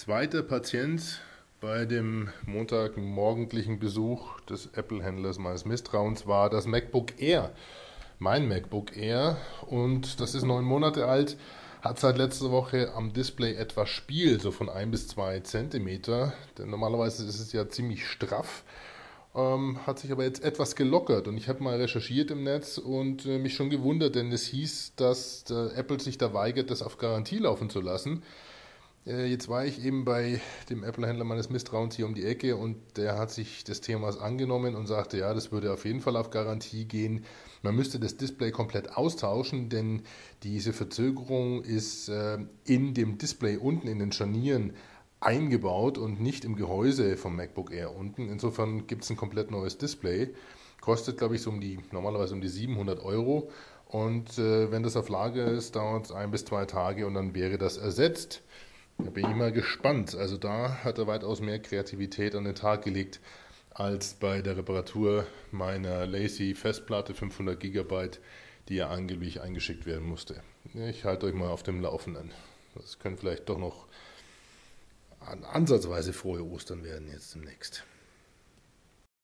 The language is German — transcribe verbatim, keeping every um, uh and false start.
Zweiter Patient bei dem montagmorgendlichen Besuch des Apple-Händlers meines Misstrauens war das MacBook Air. Mein MacBook Air, und das ist neun Monate alt, hat seit letzter Woche am Display etwas Spiel, so von ein bis zwei Zentimeter. Denn normalerweise ist es ja ziemlich straff, ähm, hat sich aber jetzt etwas gelockert. Und ich habe mal recherchiert im Netz und äh, mich schon gewundert, denn es hieß, dass äh, Apple sich da weigert, das auf Garantie laufen zu lassen. Äh, Jetzt war ich eben bei dem Apple-Händler meines Misstrauens hier um die Ecke, und der hat sich des Themas angenommen und sagte, ja, das würde auf jeden Fall auf Garantie gehen. Man müsste das Display komplett austauschen, denn diese Verzögerung ist äh, in dem Display unten in den Scharnieren eingebaut und nicht im Gehäuse vom MacBook Air unten. Insofern gibt es ein komplett neues Display. Kostet, glaube ich, so um die, normalerweise um die siebenhundert Euro. Und äh, wenn das auf Lager ist, dauert es ein bis zwei Tage und dann wäre das ersetzt. Da bin ich mal gespannt. Also da hat er weitaus mehr Kreativität an den Tag gelegt als bei der Reparatur meiner Lazy Festplatte fünfhundert Gigabyte, die ja angeblich eingeschickt werden musste. Ich halte euch mal auf dem Laufenden. Das können vielleicht doch noch ansatzweise frohe Ostern werden jetzt demnächst.